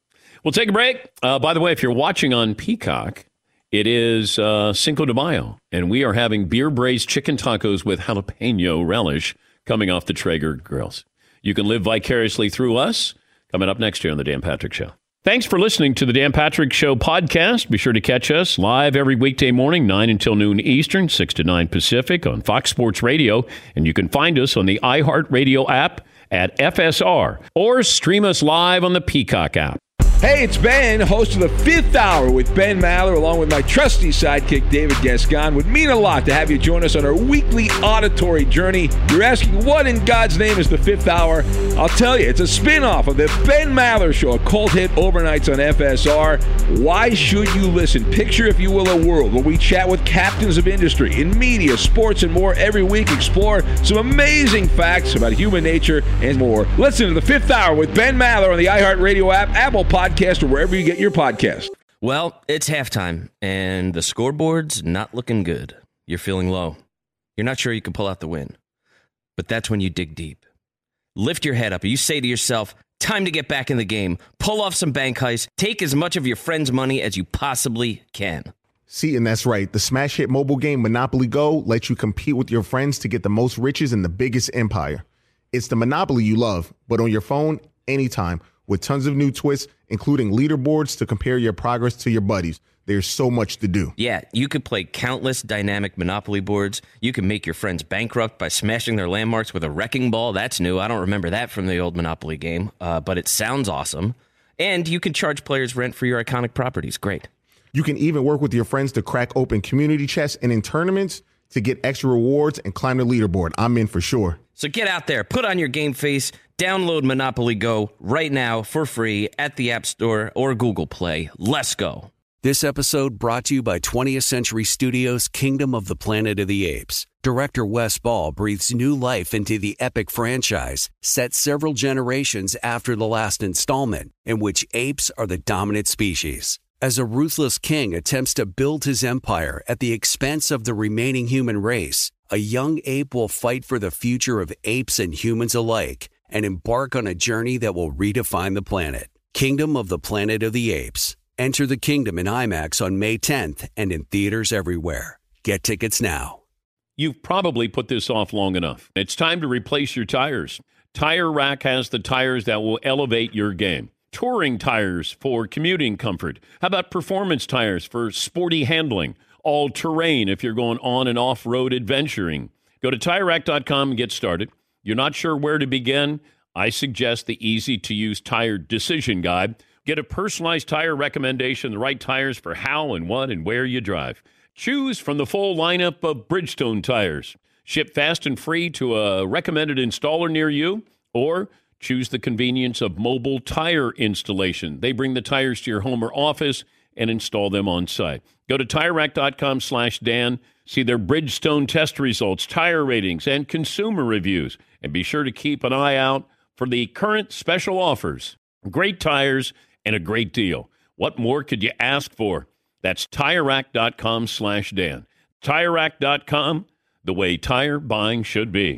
We'll take a break. By the way, if you're watching on Peacock, it is Cinco de Mayo, and we are having beer braised chicken tacos with jalapeno relish coming off the Traeger grills. You can live vicariously through us. Coming up next year on The Dan Patrick Show. Thanks for listening to The Dan Patrick Show podcast. Be sure to catch us live every weekday morning, 9 until noon Eastern, 6 to 9 Pacific on Fox Sports Radio. And you can find us on the iHeartRadio app at FSR or stream us live on the Peacock app. Hey, it's Ben, host of The Fifth Hour with Ben Maller, along with my trusty sidekick, David Gascon. Would mean a lot to have you join us on our weekly auditory journey. You're asking, what in God's name is The Fifth Hour? I'll tell you, it's a spin-off of The Ben Maller Show, a cult hit overnights on FSR. Why should you listen? Picture, if you will, a world where we chat with captains of industry in media, sports, and more every week. Explore some amazing facts about human nature and more. Listen to The Fifth Hour with Ben Maller on the iHeartRadio app, Apple Podcast, or wherever you get your podcast. Well, it's halftime, and the scoreboard's not looking good. You're feeling low. You're not sure you can pull out the win. But that's when you dig deep. Lift your head up, and you say to yourself, time to get back in the game. Pull off some bank heists. Take as much of your friend's money as you possibly can. See, and that's right. The smash hit mobile game Monopoly Go lets you compete with your friends to get the most riches in the biggest empire. It's the Monopoly you love, but on your phone, anytime, with tons of new twists, including leaderboards to compare your progress to your buddies. There's so much to do. Yeah, you could play countless dynamic Monopoly boards. You can make your friends bankrupt by smashing their landmarks with a wrecking ball. That's new. I don't remember that from the old Monopoly game, but it sounds awesome. And you can charge players rent for your iconic properties. Great. You can even work with your friends to crack open community chests and in tournaments to get extra rewards and climb the leaderboard. I'm in for sure. So get out there, put on your game face, download Monopoly Go right now for free at the App Store or Google Play. Let's go. This episode brought to you by 20th Century Studios' Kingdom of the Planet of the Apes. Director Wes Ball breathes new life into the epic franchise, set several generations after the last installment, in which apes are the dominant species. As a ruthless king attempts to build his empire at the expense of the remaining human race, a young ape will fight for the future of apes and humans alike and embark on a journey that will redefine the planet. Kingdom of the Planet of the Apes. Enter the kingdom in IMAX on May 10th and in theaters everywhere. Get tickets now. You've probably put this off long enough. It's time to replace your tires. Tire Rack has the tires that will elevate your game. Touring tires for commuting comfort. How about performance tires for sporty handling? All-terrain if you're going on and off-road adventuring. Go to TireRack.com and get started. You're not sure where to begin? I suggest the easy-to-use tire decision guide. Get a personalized tire recommendation, the right tires for how and what and where you drive. Choose from the full lineup of Bridgestone tires. Ship fast and free to a recommended installer near you, or choose the convenience of mobile tire installation. They bring the tires to your home or office and install them on site. Go to TireRack.com/Dan. See their Bridgestone test results, tire ratings, and consumer reviews. And be sure to keep an eye out for the current special offers. Great tires and a great deal. What more could you ask for? That's TireRack.com/Dan. TireRack.com, the way tire buying should be.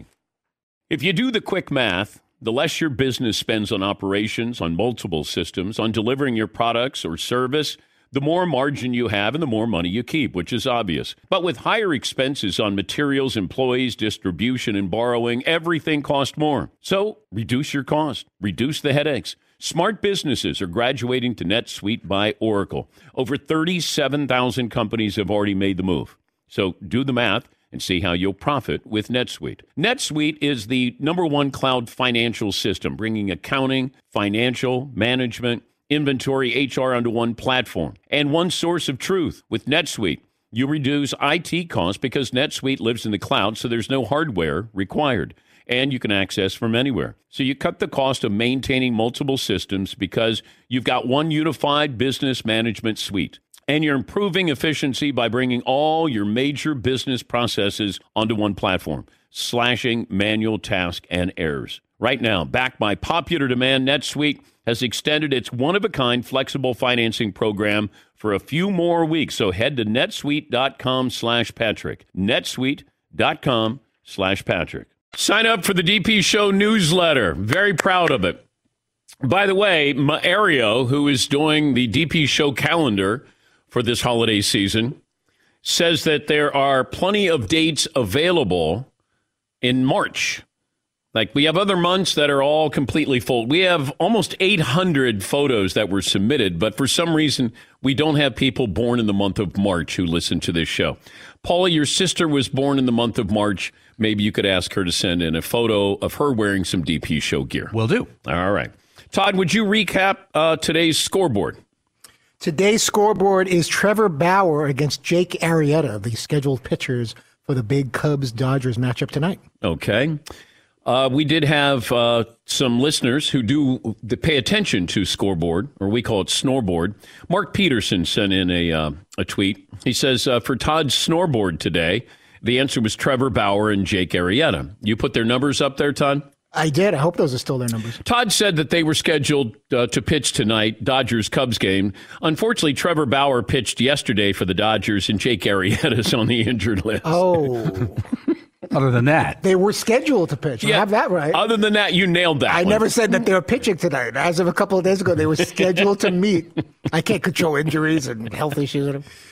If you do the quick math, the less your business spends on operations, on multiple systems, on delivering your products or service, the more margin you have and the more money you keep, which is obvious. But with higher expenses on materials, employees, distribution, and borrowing, everything costs more. So reduce your cost. Reduce the headaches. Smart businesses are graduating to NetSuite by Oracle. Over 37,000 companies have already made the move. So do the math and see how you'll profit with NetSuite. NetSuite is the #1 cloud financial system, bringing accounting, financial, management, inventory, HR onto one platform and one source of truth. With NetSuite, you reduce IT costs because NetSuite lives in the cloud, so there's no hardware required, and you can access from anywhere. So you cut the cost of maintaining multiple systems because you've got one unified business management suite. And you're improving efficiency by bringing all your major business processes onto one platform, slashing manual tasks and errors. Right now, backed by popular demand, NetSuite has extended its one-of-a-kind flexible financing program for a few more weeks. So head to netsuite.com/Patrick. netsuite.com/Patrick. Sign up for the DP Show newsletter. Very proud of it. By the way, Mario, who is doing the DP show calendar for this holiday season, says that there are plenty of dates available in March. Like, we have other months that are all completely full. We have almost 800 photos that were submitted, but for some reason, we don't have people born in the month of March who listen to this show. Paula, your sister was born in the month of March. Maybe you could ask her to send in a photo of her wearing some DP show gear. Will do. All right. Todd, would you recap today's scoreboard? Today's scoreboard is Trevor Bauer against Jake Arrieta, the scheduled pitchers for the big Cubs-Dodgers matchup tonight. Okay. We did have some listeners who do pay attention to scoreboard, or we call it snoreboard. Mark Peterson sent in a tweet. He says, for Todd's snoreboard today, the answer was Trevor Bauer and Jake Arrieta. You put their numbers up there, Todd? I did. I hope those are still their numbers. Todd said that they were scheduled to pitch tonight, Dodgers-Cubs game. Unfortunately, Trevor Bauer pitched yesterday for the Dodgers, and Jake Arrieta's on the injured list. Oh. Other than that. They were scheduled to pitch. I have that right. Other than that, you nailed that I one. never said that they were pitching tonight. As of a couple of days ago, they were scheduled to meet. I can't control injuries and health issues.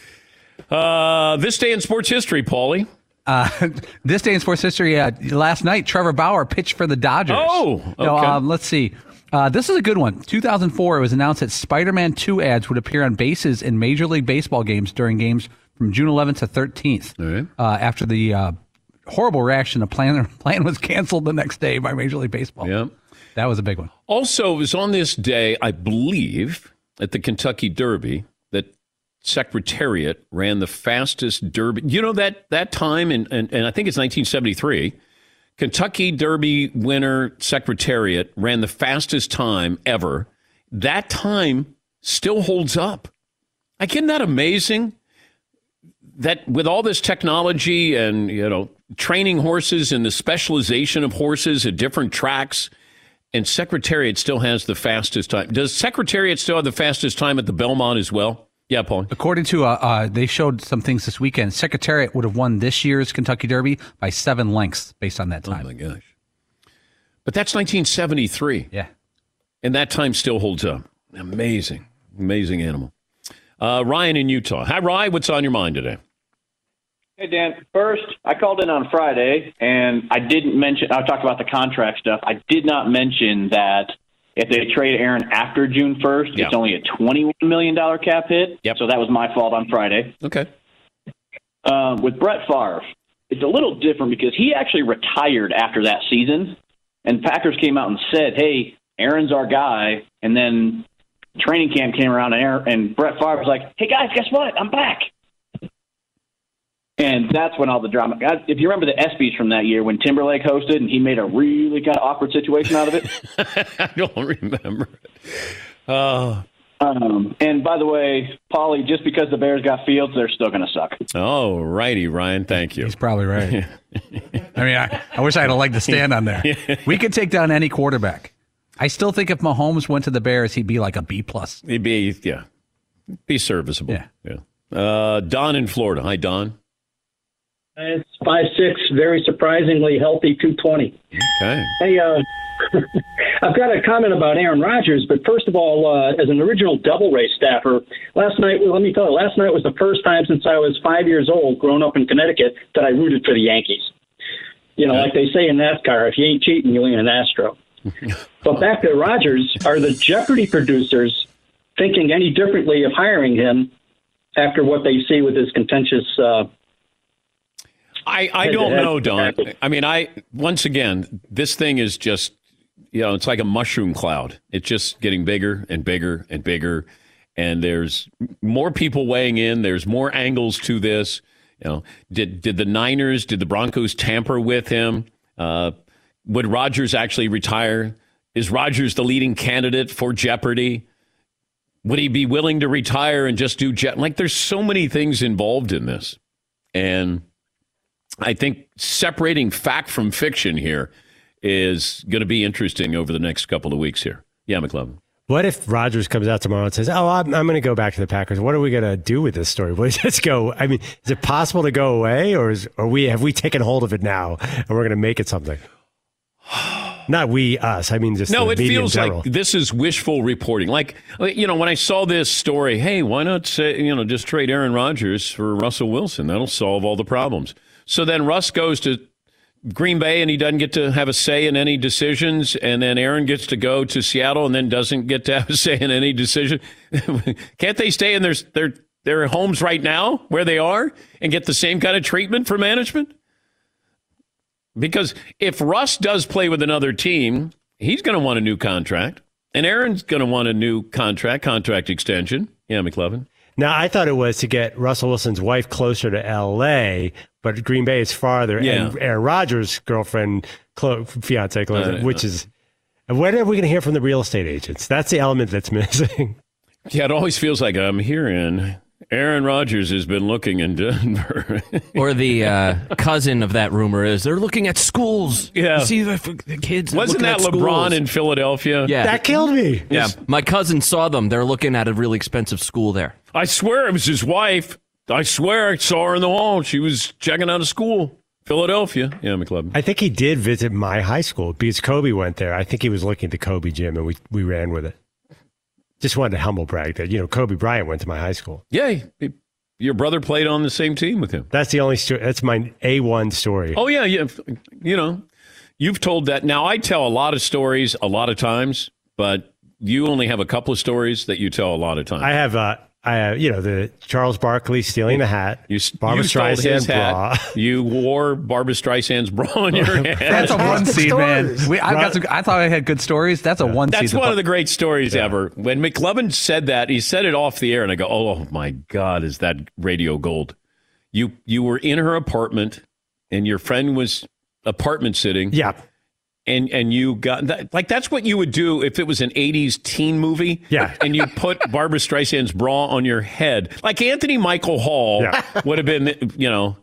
This day in sports history, Paulie. This day in sports history, last night, Trevor Bauer pitched for the Dodgers. Oh, okay. Let's see. This is a good one. 2004, it was announced that Spider-Man 2 ads would appear on bases in Major League Baseball games during games from June 11th to 13th. Right. After the horrible reaction, the plan was canceled the next day by Major League Baseball. Yeah. That was a big one. Also, it was on this day, I believe, at the Kentucky Derby, that Secretariat ran the fastest Derby. You know, that time, and I think it's 1973, Kentucky Derby winner Secretariat ran the fastest time ever. That time still holds up. Isn't that amazing? That with all this technology and, training horses and the specialization of horses at different tracks, and Secretariat still has the fastest time. Does Secretariat still have the fastest time at the Belmont as well? Yeah, Paul. According to, they showed some things this weekend. Secretariat would have won this year's Kentucky Derby by 7 lengths based on that time. Oh, my gosh. But that's 1973. Yeah. And that time still holds up. Amazing. Amazing animal. Ryan in Utah. Hi, Ryan. What's on your mind today? Hey, Dan. First, I called in on Friday, and I talked about the contract stuff. I did not mention that if they trade Aaron after June 1st, it's only a $21 million cap hit. Yep. So that was my fault on Friday. Okay. With Brett Favre, it's a little different because he actually retired after that season, and Packers came out and said, hey, Aaron's our guy. And then training camp came around, and Brett Favre was like, hey, guys, guess what? I'm back. And that's when all the drama. If you remember the ESPYs from that year when Timberlake hosted and he made a really kind of awkward situation out of it. I don't remember it. And by the way, Paulie, just because the Bears got Fields, they're still going to suck. Oh, righty, Ryan. Thank you. He's probably right. I mean, I wish I had a leg to stand on there. We could take down any quarterback. I still think if Mahomes went to the Bears, he'd be like a B+. He'd be serviceable. Yeah. Don in Florida. Hi, Don. It's 5'6", very surprisingly healthy 220. Okay. Hey, I've got a comment about Aaron Rodgers, but first of all, as an original Double Ray staffer, last night was the first time since I was 5 years old, growing up in Connecticut, that I rooted for the Yankees. Like they say in NASCAR, if you ain't cheating, you ain't an Astro. But back to Rodgers, are the Jeopardy producers thinking any differently of hiring him after what they see with his contentious I don't know, Don. I mean, once again, this thing is just, it's like a mushroom cloud. It's just getting bigger and bigger and bigger. And there's more people weighing in. There's more angles to this. Did the Broncos tamper with him? Would Rodgers actually retire? Is Rodgers the leading candidate for Jeopardy? Would he be willing to retire and just do there's so many things involved in this. And I think separating fact from fiction here is going to be interesting over the next couple of weeks here. Yeah, McLovin. What if Rodgers comes out tomorrow and says, I'm going to go back to the Packers? What are we going to do with this story? Will we just go? I mean, is it possible to go away, or have we taken hold of it now and we're going to make it something? Not we, us. I mean, just no, the it media in feels general. like this is wishful reporting. Like, when I saw this story, hey, why not say, just trade Aaron Rodgers for Russell Wilson? That'll solve all the problems. So then Russ goes to Green Bay and he doesn't get to have a say in any decisions, and then Aaron gets to go to Seattle and then doesn't get to have a say in any decision. Can't they stay in their homes right now where they are and get the same kind of treatment for management? Because if Russ does play with another team, he's going to want a new contract, and Aaron's going to want a new contract extension. Yeah, McLovin. Now, I thought it was to get Russell Wilson's wife closer to L.A., but Green Bay is farther. Yeah. And Aaron Rodgers' girlfriend, fiance, which is, when are we going to hear from the real estate agents? That's the element that's missing. Yeah, it always feels like I'm hearing Aaron Rodgers has been looking in Denver. Or the cousin of that rumor is they're looking at schools. Yeah. You see the kids. Wasn't that LeBron in Philadelphia? Yeah. That killed me. Yeah. My cousin saw them. They're looking at a really expensive school there. I swear it was his wife. I swear I saw her in the hall. She was checking out a school. Philadelphia. Yeah, McLovin. I think he did visit my high school because Kobe went there. I think he was looking at the Kobe gym, and we ran with it. Just wanted to humble brag that, Kobe Bryant went to my high school. Yeah, your brother played on the same team with him. That's the only story. That's my A1 story. Oh, yeah. You've told that. Now, I tell a lot of stories a lot of times, but you only have a couple of stories that you tell a lot of times. I have the Charles Barkley stealing the hat. Barbra Streisand bra. You wore Barbra Streisand's bra on your head. That's a one seed, man. I thought I had good stories. That's a one seed. That's one of the great stories ever. When McLovin said that, he said it off the air, and I go, "Oh my God, is that radio gold?" You were in her apartment, and your friend was apartment sitting. Yeah. And you got that, like, that's what you would do if it was an 80s teen movie. Yeah. And you put Barbra Streisand's bra on your head. Like Anthony Michael Hall would have been,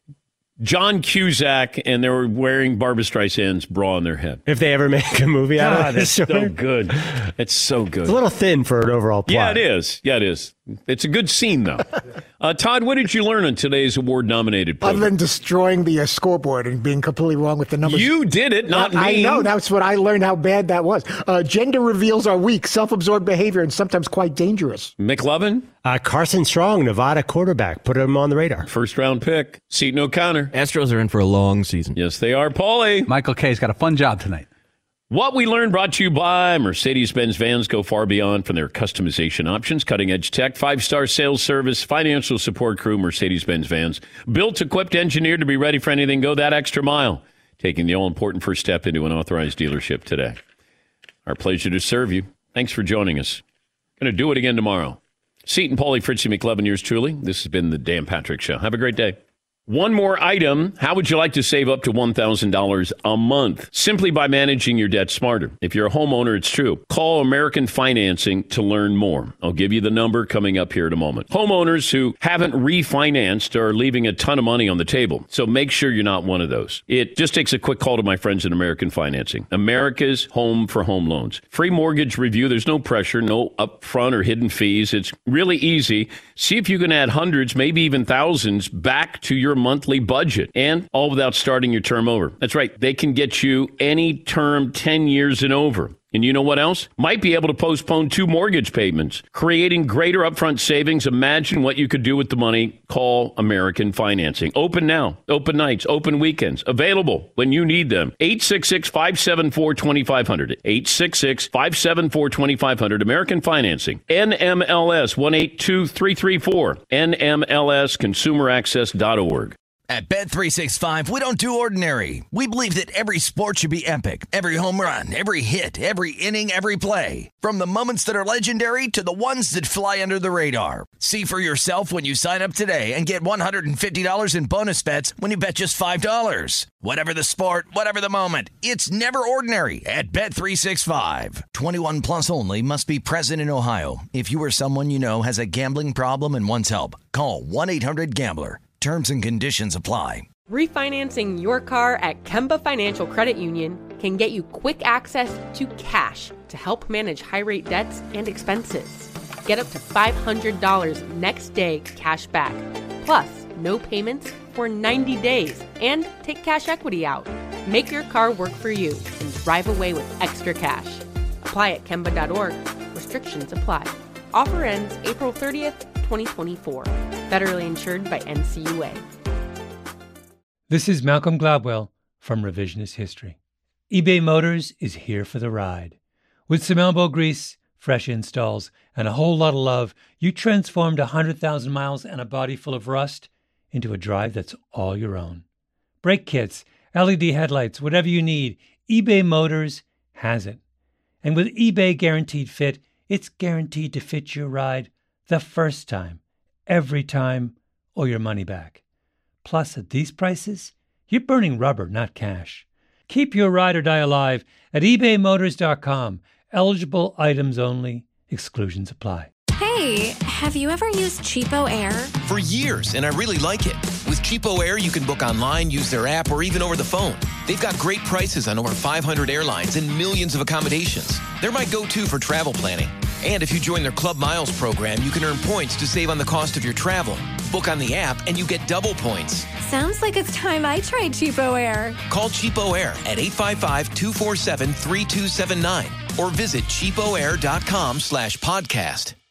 John Cusack, and they were wearing Barbra Streisand's bra on their head. If they ever make a movie out of it. That's so good. It's so good. It's a little thin for an overall plot. Yeah, it is. Yeah, it is. It's a good scene, though. Todd, what did you learn on today's award-nominated program? Other than destroying the scoreboard and being completely wrong with the numbers. You did it, not me. I know. That's what I learned, how bad that was. Gender reveals are weak, self-absorbed behavior, and sometimes quite dangerous. McLovin? Carson Strong, Nevada quarterback. Put him on the radar. First-round pick. Seton O'Connor. Astros are in for a long season. Yes, they are. Paulie. Michael K's got a fun job tonight. What we learned brought to you by Mercedes-Benz vans. Go far beyond from their customization options, cutting-edge tech, 5-star sales service, financial support crew. Mercedes-Benz vans, built, equipped, engineered to be ready for anything. Go that extra mile, taking the all-important first step into an authorized dealership today. Our pleasure to serve you. Thanks for joining us. Going to do it again tomorrow. Seton, Paulie, Fritzy, McLovin, yours truly. This has been the Dan Patrick Show. Have a great day. One more item. How would you like to save up to $1,000 a month simply by managing your debt smarter? If you're a homeowner, it's true. Call American Financing to learn more. I'll give you the number coming up here in a moment. Homeowners who haven't refinanced are leaving a ton of money on the table, so make sure you're not one of those. It just takes a quick call to my friends at American Financing. America's home for home loans. Free mortgage review. There's no pressure, no upfront or hidden fees. It's really easy. See if you can add hundreds, maybe even thousands back to your monthly budget, and all without starting your term over. That's right. They can get you any term 10 years and over. And you know what else? Might be able to postpone 2 mortgage payments, creating greater upfront savings. Imagine what you could do with the money. Call American Financing. Open now, open nights, open weekends, available when you need them. 866-574-2500. 866-574-2500. American Financing. NMLS 182334. NMLSconsumeraccess.org. At Bet365, we don't do ordinary. We believe that every sport should be epic. Every home run, every hit, every inning, every play. From the moments that are legendary to the ones that fly under the radar. See for yourself when you sign up today and get $150 in bonus bets when you bet just $5. Whatever the sport, whatever the moment, it's never ordinary at Bet365. 21 plus only. Must be present in Ohio. If you or someone you know has a gambling problem and wants help, call 1-800-GAMBLER. Terms and conditions apply. Refinancing your car at Kemba Financial Credit Union can get you quick access to cash to help manage high-rate debts and expenses. Get up to $500 next day cash back, plus no payments for 90 days, and take cash equity out. Make your car work for you and drive away with extra cash. Apply at Kemba.org. Restrictions apply. Offer ends April 30th, 2024. Federally insured by NCUA. This is Malcolm Gladwell from Revisionist History. eBay Motors is here for the ride. With some elbow grease, fresh installs, and a whole lot of love, you transformed 100,000 miles and a body full of rust into a drive that's all your own. Brake kits, LED headlights, whatever you need, eBay Motors has it. And with eBay Guaranteed Fit, it's guaranteed to fit your ride the first time, every time, or your money back. Plus, at these prices, you're burning rubber, not cash. Keep your ride or die alive at ebaymotors.com. Eligible items only. Exclusions apply. Hey, have you ever used Cheapo Air? For years, and I really like it. With Cheapo Air, you can book online, use their app, or even over the phone. They've got great prices on over 500 airlines and millions of accommodations. They're my go-to for travel planning. And if you join their Club Miles program, you can earn points to save on the cost of your travel. Book on the app and you get double points. Sounds like it's time I tried Cheapo Air. Call Cheapo Air at 855-247-3279 or visit cheapoair.com/podcast.